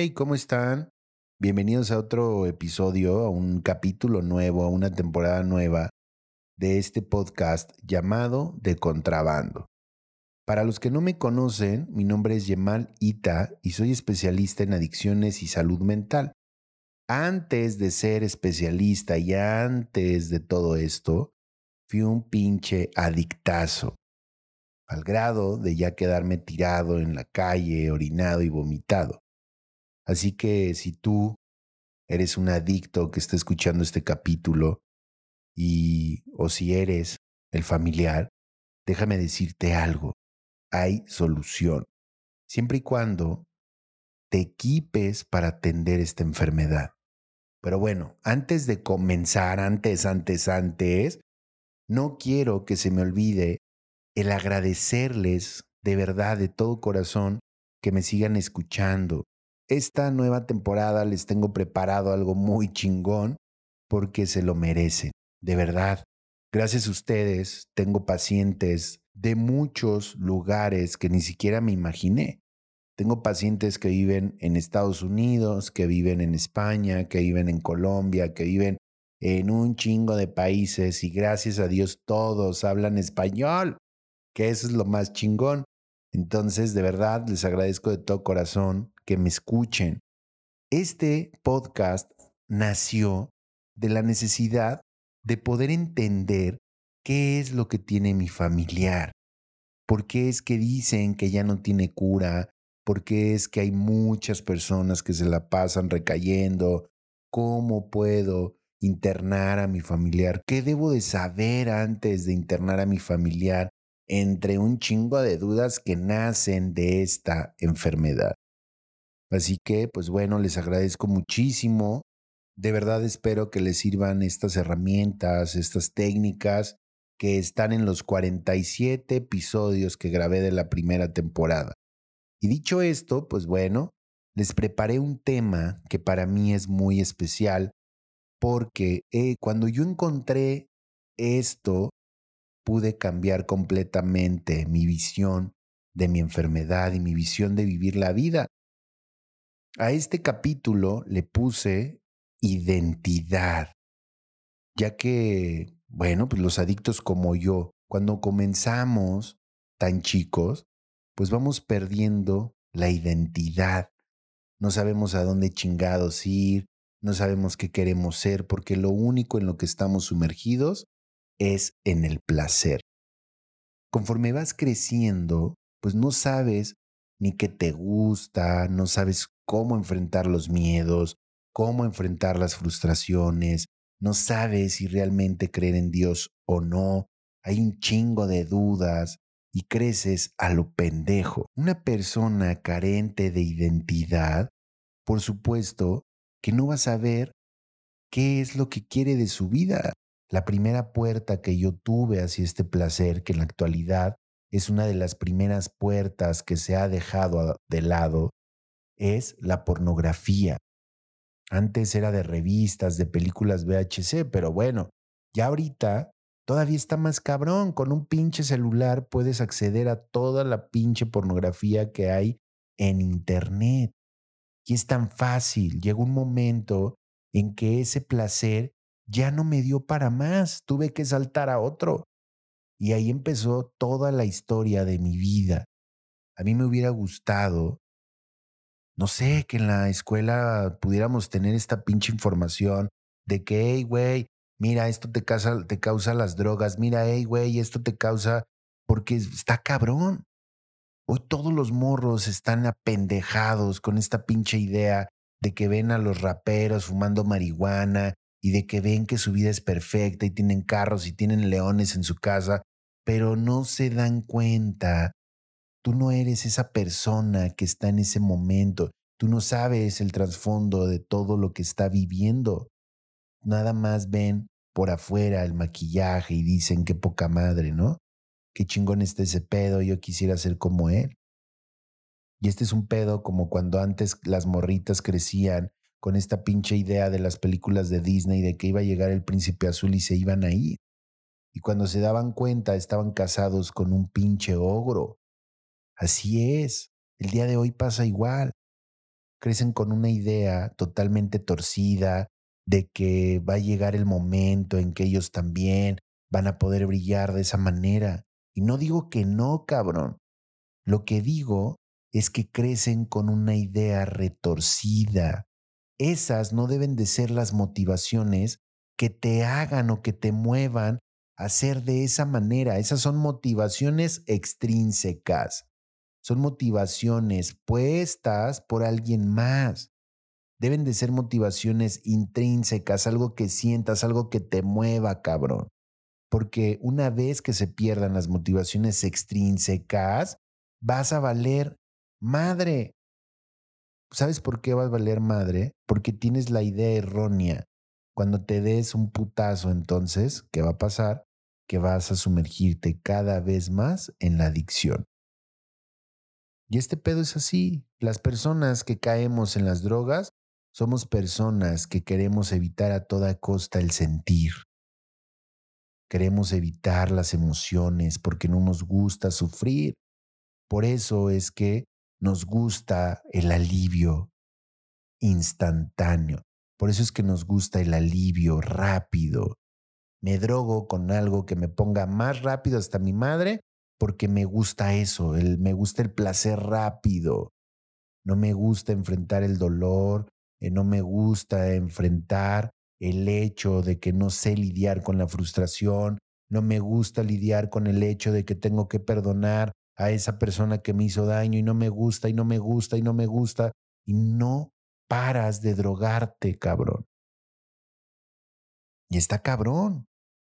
Hey, ¿cómo están? Bienvenidos a otro episodio, a un capítulo nuevo, a una temporada nueva de este podcast llamado De Contrabando. Para los que no me conocen, mi nombre es Yemal Ita y soy especialista en adicciones y salud mental. Antes de ser especialista y antes de todo esto, fui un pinche adictazo, al grado de ya quedarme tirado en la calle, orinado y vomitado. Así que si tú eres un adicto que está escuchando este capítulo o si eres el familiar, déjame decirte algo. Hay solución, siempre y cuando te equipes para atender esta enfermedad. Pero bueno, antes de comenzar, antes, no quiero que se me olvide el agradecerles de verdad, de todo corazón, que me sigan escuchando. Esta nueva temporada les tengo preparado algo muy chingón porque se lo merecen, de verdad. Gracias a ustedes tengo pacientes de muchos lugares que ni siquiera me imaginé. Tengo pacientes que viven en Estados Unidos, que viven en España, que viven en Colombia, que viven en un chingo de países y gracias a Dios todos hablan español, que eso es lo más chingón. Entonces, de verdad, les agradezco de todo corazón que me escuchen. Este podcast nació de la necesidad de poder entender qué es lo que tiene mi familiar, por qué es que dicen que ya no tiene cura, por qué es que hay muchas personas que se la pasan recayendo, cómo puedo internar a mi familiar, qué debo de saber antes de internar a mi familiar, entre un chingo de dudas que nacen de esta enfermedad. Así que, pues bueno, les agradezco muchísimo. De verdad espero que les sirvan estas herramientas, estas técnicas que están en los 47 episodios que grabé de la primera temporada. Y dicho esto, pues bueno, les preparé un tema que para mí es muy especial porque cuando yo encontré esto, pude cambiar completamente mi visión de mi enfermedad y mi visión de vivir la vida. A este capítulo le puse identidad, ya que, bueno, pues los adictos como yo, cuando comenzamos tan chicos, pues vamos perdiendo la identidad. No sabemos a dónde chingados ir, no sabemos qué queremos ser, porque lo único en lo que estamos sumergidos es en el placer. Conforme vas creciendo, pues no sabes ni qué te gusta, no sabes cómo enfrentar los miedos, cómo enfrentar las frustraciones, no sabes si realmente creer en Dios o no, hay un chingo de dudas y creces a lo pendejo. Una persona carente de identidad, por supuesto, que no va a saber qué es lo que quiere de su vida. La primera puerta que yo tuve hacia este placer, que en la actualidad es una de las primeras puertas que se ha dejado de lado, es la pornografía. Antes era de revistas, de películas VHC, pero bueno, ya ahorita todavía está más cabrón. Con un pinche celular puedes acceder a toda la pinche pornografía que hay en internet. Y es tan fácil. Llegó un momento en que ese placer ya no me dio para más. Tuve que saltar a otro. Y ahí empezó toda la historia de mi vida. A mí me hubiera gustado, no sé, que en la escuela pudiéramos tener esta pinche información de que, hey, güey, mira, esto te causa las drogas. Mira, hey, güey, esto te causa, porque está cabrón. Hoy todos los morros están apendejados con esta pinche idea de que ven a los raperos fumando marihuana y de que ven que su vida es perfecta y tienen carros y tienen leones en su casa, pero no se dan cuenta. Tú no eres esa persona que está en ese momento. Tú no sabes el trasfondo de todo lo que está viviendo. Nada más ven por afuera el maquillaje y dicen qué poca madre, ¿no? Qué chingón está ese pedo, yo quisiera ser como él. Y este es un pedo como cuando antes las morritas crecían con esta pinche idea de las películas de Disney de que iba a llegar el príncipe azul y se iban a ir. Y cuando se daban cuenta estaban casados con un pinche ogro. Así es. El día de hoy pasa igual. crecen con una idea totalmente torcida de que va a llegar el momento en que ellos también van a poder brillar de esa manera. Y no digo que no, cabrón. Lo que digo es que crecen con una idea retorcida. Esas no deben de ser las motivaciones que te hagan o que te muevan a ser de esa manera. Esas son motivaciones extrínsecas. Son motivaciones puestas por alguien más. Deben de ser motivaciones intrínsecas, algo que sientas, algo que te mueva, cabrón. Porque una vez que se pierdan las motivaciones extrínsecas, vas a valer madre. ¿Sabes por qué vas a valer madre? Porque tienes la idea errónea. Cuando te des un putazo, entonces, ¿qué va a pasar? Que vas a sumergirte cada vez más en la adicción. Y este pedo es así. Las personas que caemos en las drogas somos personas que queremos evitar a toda costa el sentir. Queremos evitar las emociones porque no nos gusta sufrir. Por eso es que nos gusta el alivio instantáneo. Por eso es que nos gusta el alivio rápido. Me drogo con algo que me ponga más rápido hasta mi madre porque me gusta eso, me gusta el placer rápido. No me gusta enfrentar el dolor, no me gusta enfrentar el hecho de que no sé lidiar con la frustración, no me gusta lidiar con el hecho de que tengo que perdonar a esa persona que me hizo daño y no me gusta y no me gusta y no me gusta y no paras de drogarte, cabrón. Y está cabrón.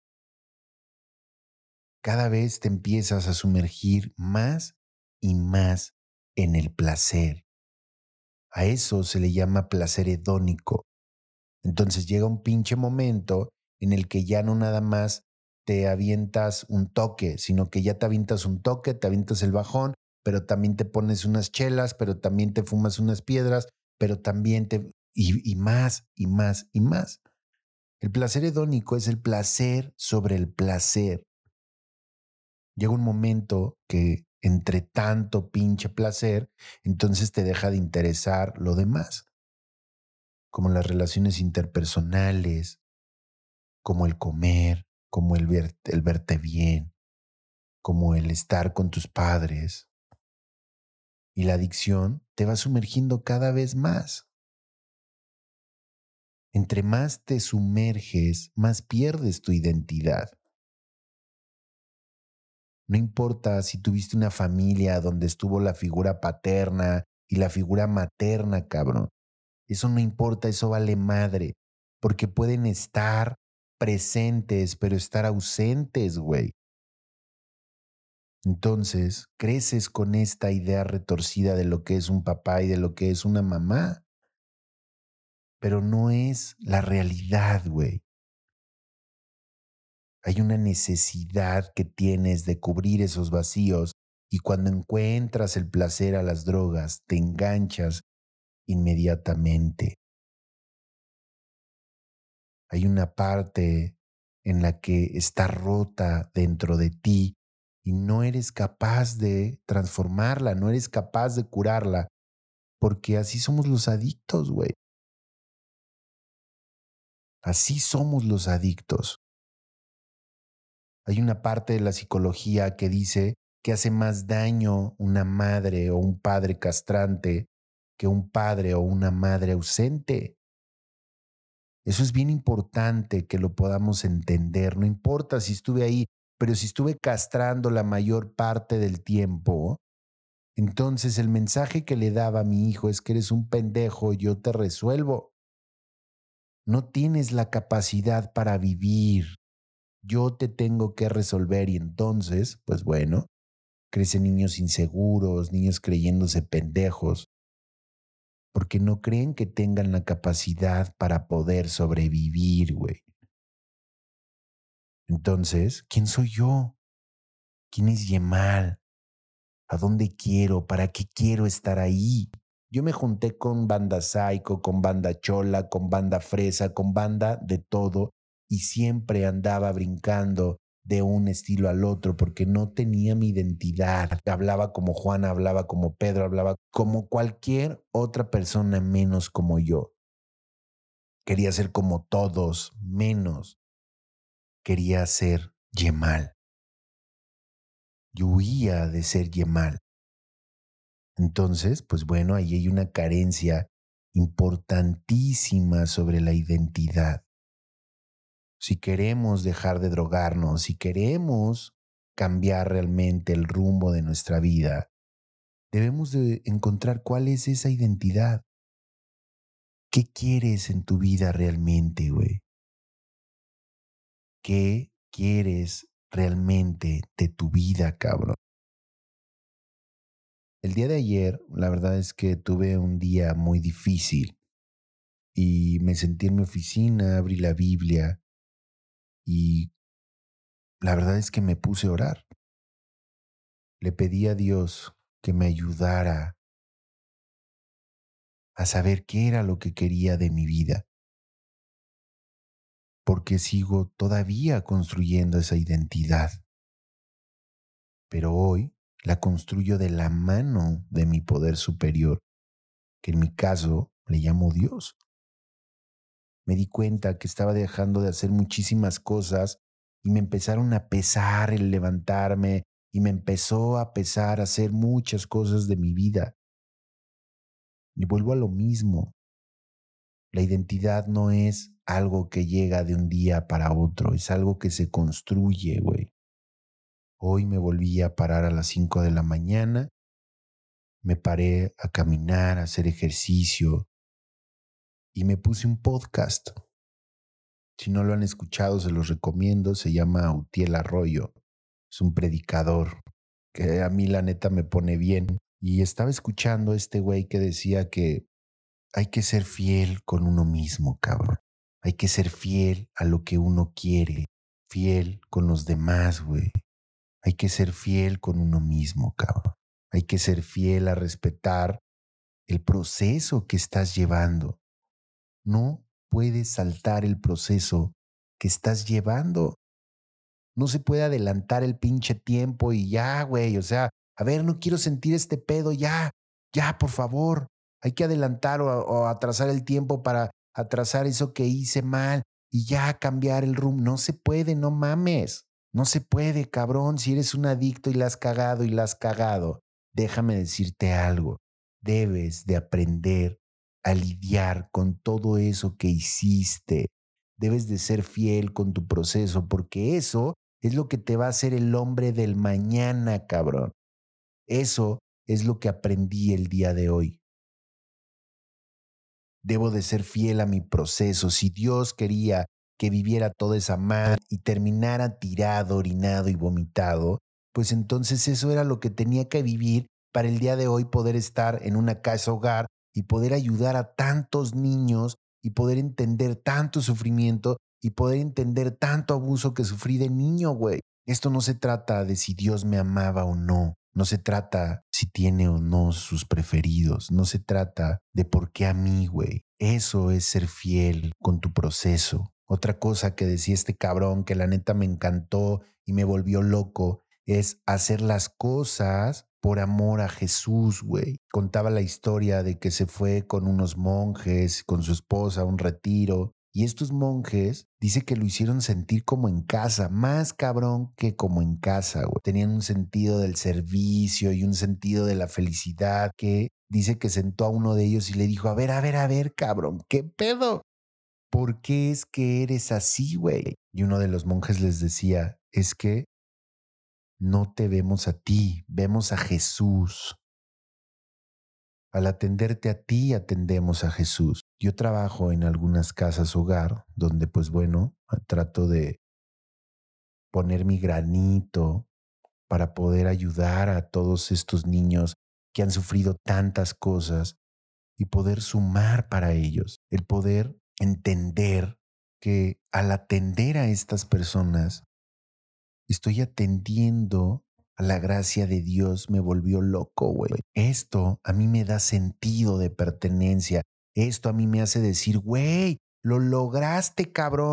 Cada vez te empiezas a sumergir más y más en el placer. A eso se le llama placer hedónico. Entonces llega un pinche momento en el que ya no nada más te avientas un toque, sino que ya te avientas un toque, te avientas el bajón, pero también te pones unas chelas, pero también te fumas unas piedras, pero también te... Y más, y más, y más. El placer hedónico es el placer sobre el placer. Llega un momento que entre tanto pinche placer, entonces te deja de interesar lo demás, como las relaciones interpersonales, como el comer, como el verte bien, como el estar con tus padres. Y la adicción te va sumergiendo cada vez más. Entre más te sumerges, más pierdes tu identidad. No importa si tuviste una familia donde estuvo la figura paterna y la figura materna, cabrón. Eso no importa, eso vale madre. Porque pueden estar presentes, pero estar ausentes, güey. Entonces, creces con esta idea retorcida de lo que es un papá y de lo que es una mamá, pero no es la realidad, güey. Hay una necesidad que tienes de cubrir esos vacíos y cuando encuentras el placer a las drogas, te enganchas inmediatamente. Hay una parte en la que está rota dentro de ti y no eres capaz de transformarla, no eres capaz de curarla, porque así somos los adictos, güey. Así somos los adictos. Hay una parte de la psicología que dice que hace más daño una madre o un padre castrante que un padre o una madre ausente. Eso es bien importante que lo podamos entender. No importa si estuve ahí, pero si estuve castrando la mayor parte del tiempo, entonces el mensaje que le daba a mi hijo es que eres un pendejo, yo te resuelvo. No tienes la capacidad para vivir. Yo te tengo que resolver y entonces, pues bueno, crecen niños inseguros, niños creyéndose pendejos, porque no creen que tengan la capacidad para poder sobrevivir, güey. Entonces, ¿quién soy yo? ¿Quién es Yemal? ¿A dónde quiero? ¿Para qué quiero estar ahí? Yo me junté con banda psycho, con banda chola, con banda fresa, con banda de todo y siempre andaba brincando de un estilo al otro porque no tenía mi identidad. Hablaba como Juan, hablaba como Pedro, hablaba como cualquier otra persona menos como yo. Quería ser como todos, menos quería ser Yemal. Yo huía de ser Yemal. Entonces, pues bueno, ahí hay una carencia importantísima sobre la identidad. Si queremos dejar de drogarnos, si queremos cambiar realmente el rumbo de nuestra vida, debemos de encontrar cuál es esa identidad. ¿Qué quieres en tu vida realmente, güey? ¿Qué quieres realmente de tu vida, cabrón? El día de ayer, la verdad es que tuve un día muy difícil y me sentí en mi oficina, abrí la Biblia y la verdad es que me puse a orar. Le pedí a Dios que me ayudara a saber qué era lo que quería de mi vida, porque sigo todavía construyendo esa identidad, pero hoy la construyo de la mano de mi poder superior, que en mi caso le llamo Dios. Me di cuenta que estaba dejando de hacer muchísimas cosas y me empezaron a pesar el levantarme y me empezó a pesar hacer muchas cosas de mi vida. Y vuelvo a lo mismo. La identidad no es algo que llega de un día para otro, es algo que se construye, güey. Hoy me volví a parar a las 5 de la mañana, me paré a caminar, a hacer ejercicio y me puse un podcast. Si no lo han escuchado, se los recomiendo, se llama Utiel Arroyo. Es un predicador que a mí la neta me pone bien. Y estaba escuchando a este güey que decía que hay que ser fiel con uno mismo, cabrón. Hay que ser fiel a lo que uno quiere, fiel con los demás, güey. Hay que ser fiel con uno mismo, cabrón. Hay que ser fiel a respetar el proceso que estás llevando. No puedes saltar el proceso que estás llevando. No se puede adelantar el pinche tiempo y ya, güey. O sea, a ver, no quiero sentir este pedo, ya, ya, por favor. Hay que adelantar o atrasar el tiempo para atrasar eso que hice mal y ya cambiar el rumbo. No se puede, no mames. No se puede, cabrón. Si eres un adicto y la has cagado y la has cagado, déjame decirte algo. Debes de aprender a lidiar con todo eso que hiciste. Debes de ser fiel con tu proceso porque eso es lo que te va a hacer el hombre del mañana, cabrón. Eso es lo que aprendí el día de hoy. Debo de ser fiel a mi proceso. Si Dios quería que viviera toda esa madre y terminara tirado, orinado y vomitado, pues entonces eso era lo que tenía que vivir para el día de hoy poder estar en una casa hogar y poder ayudar a tantos niños y poder entender tanto sufrimiento y poder entender tanto abuso que sufrí de niño, güey. Esto no se trata de si Dios me amaba o no. No se trata si tiene o no sus preferidos. No se trata de por qué a mí, güey. Eso es ser fiel con tu proceso. Otra cosa que decía este cabrón que la neta me encantó y me volvió loco es hacer las cosas por amor a Jesús, güey. Contaba la historia de que se fue con unos monjes, con su esposa a un retiro. Y estos monjes, dice que lo hicieron sentir como en casa, más cabrón que como en casa, güey. Tenían un sentido del servicio y un sentido de la felicidad que dice que sentó a uno de ellos y le dijo, a ver, cabrón, ¿qué pedo? ¿Por qué es que eres así, güey? Y uno de los monjes les decía, es que no te vemos a ti, vemos a Jesús. Al atenderte a ti, atendemos a Jesús. Yo trabajo en algunas casas hogar donde, pues bueno, trato de poner mi granito para poder ayudar a todos estos niños que han sufrido tantas cosas y poder sumar para ellos. El poder entender que al atender a estas personas, estoy atendiendo a la gracia de Dios. Me volvió loco, güey. Esto a mí me da sentido de pertenencia. Esto a mí me hace decir, güey, lo lograste, cabrón.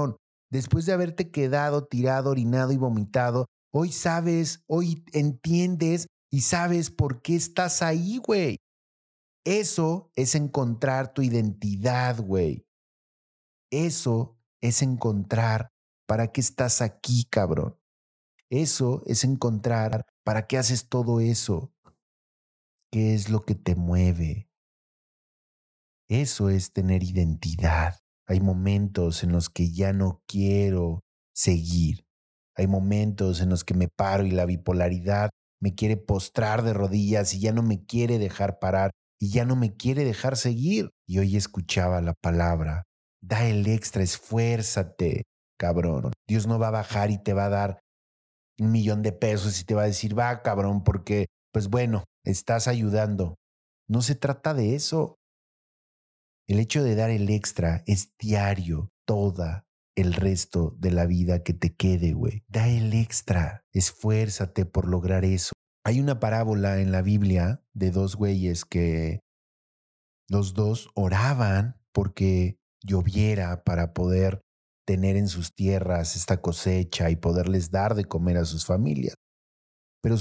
Después de haberte quedado tirado, orinado y vomitado, hoy sabes, hoy entiendes y sabes por qué estás ahí, güey. Eso es encontrar tu identidad, güey. Eso es encontrar para qué estás aquí, cabrón. Eso es encontrar para qué haces todo eso. ¿Qué es lo que te mueve? Eso es tener identidad. Hay momentos en los que ya no quiero seguir. Hay momentos en los que me paro y la bipolaridad me quiere postrar de rodillas y ya no me quiere dejar parar y ya no me quiere dejar seguir. Y hoy escuchaba la palabra: da el extra, esfuérzate, cabrón. Dios no va a bajar y te va a dar 1,000,000 de pesos y te va a decir, va, cabrón, porque, pues bueno, estás ayudando. No se trata de eso. El hecho de dar el extra es diario, toda el resto de la vida que te quede, güey. Da el extra, esfuérzate por lograr eso. Hay una parábola en la Biblia de dos güeyes que los dos oraban porque lloviera para poder tener en sus tierras esta cosecha y poderles dar de comer a sus familias. Pero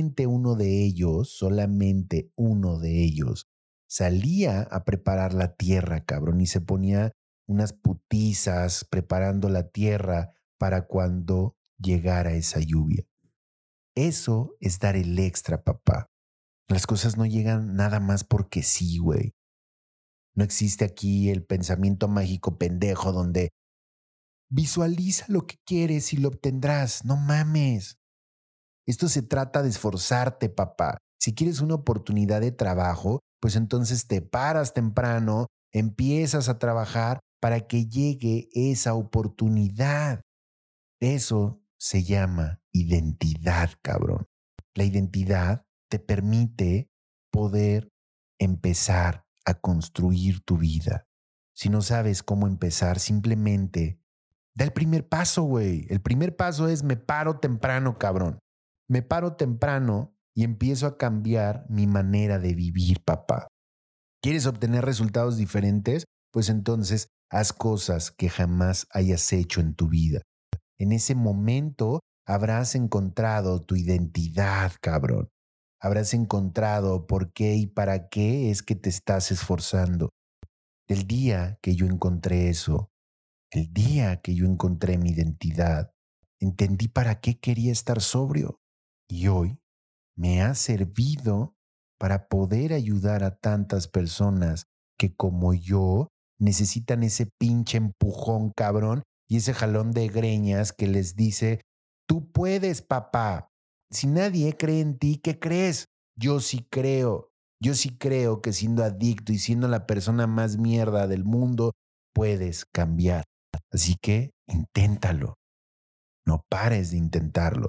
solamente uno de ellos salía a preparar la tierra, cabrón, y se ponía unas putizas preparando la tierra para cuando llegara esa lluvia. Eso es dar el extra, papá. Las cosas no llegan nada más porque sí, güey. No existe aquí el pensamiento mágico pendejo donde visualiza lo que quieres y lo obtendrás. No mames. Esto se trata de esforzarte, papá. Si quieres una oportunidad de trabajo, pues entonces te paras temprano, empiezas a trabajar para que llegue esa oportunidad. Eso se llama identidad, cabrón. La identidad te permite poder empezar a construir tu vida. Si no sabes cómo empezar, simplemente da el primer paso, güey. El primer paso es: me paro temprano, cabrón. Me paro temprano y empiezo a cambiar mi manera de vivir, papá. ¿Quieres obtener resultados diferentes? Pues entonces haz cosas que jamás hayas hecho en tu vida. En ese momento habrás encontrado tu identidad, cabrón. Habrás encontrado por qué y para qué es que te estás esforzando. El día que yo encontré eso, el día que yo encontré mi identidad, entendí para qué quería estar sobrio. Y hoy me ha servido para poder ayudar a tantas personas que, como yo, necesitan ese pinche empujón, cabrón, y ese jalón de greñas que les dice: tú puedes, papá. Si nadie cree en ti, ¿qué crees? Yo sí creo. Yo sí creo que siendo adicto y siendo la persona más mierda del mundo, puedes cambiar. Así que inténtalo. No pares de intentarlo.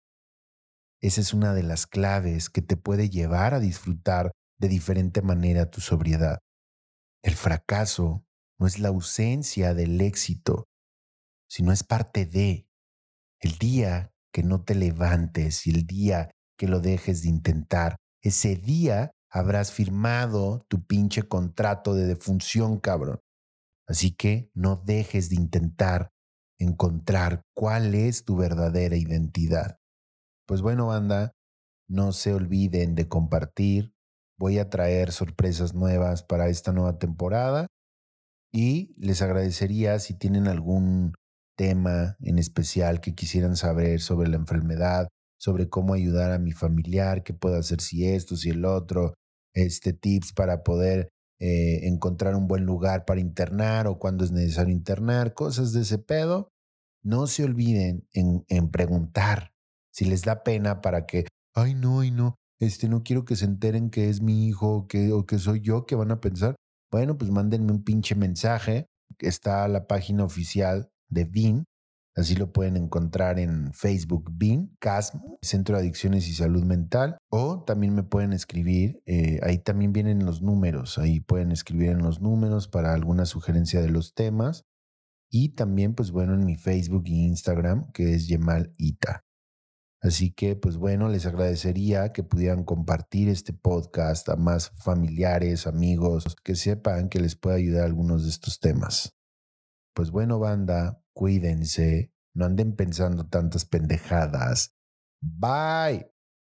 Esa es una de las claves que te puede llevar a disfrutar de diferente manera tu sobriedad. El fracaso no es la ausencia del éxito, sino es parte de. El día que no te levantes y el día que lo dejes de intentar, ese día habrás firmado tu pinche contrato de defunción, cabrón. Así que no dejes de intentar encontrar cuál es tu verdadera identidad. Pues bueno, banda, no se olviden de compartir. Voy a traer sorpresas nuevas para esta nueva temporada y les agradecería si tienen algún tema en especial que quisieran saber sobre la enfermedad, sobre cómo ayudar a mi familiar, qué puedo hacer si esto, si el otro, tips para poder encontrar un buen lugar para internar o cuándo es necesario internar, cosas de ese pedo. No se olviden en preguntar si les da pena para que, ay no, no quiero que se enteren que es mi hijo o que soy yo, que van a pensar. Bueno, pues mándenme un pinche mensaje. Está la página oficial de BIN. Así lo pueden encontrar en Facebook, BIN, CASM, Centro de Adicciones y Salud Mental. O también me pueden escribir, ahí también vienen los números. Ahí pueden escribir en los números para alguna sugerencia de los temas. Y también, pues bueno, en mi Facebook e Instagram, que es Yemal Ita. Así que, pues bueno, les agradecería que pudieran compartir este podcast a más familiares, amigos, que sepan que les puede ayudar a algunos de estos temas. Pues bueno, banda, Cuídense, no anden pensando tantas pendejadas. Bye.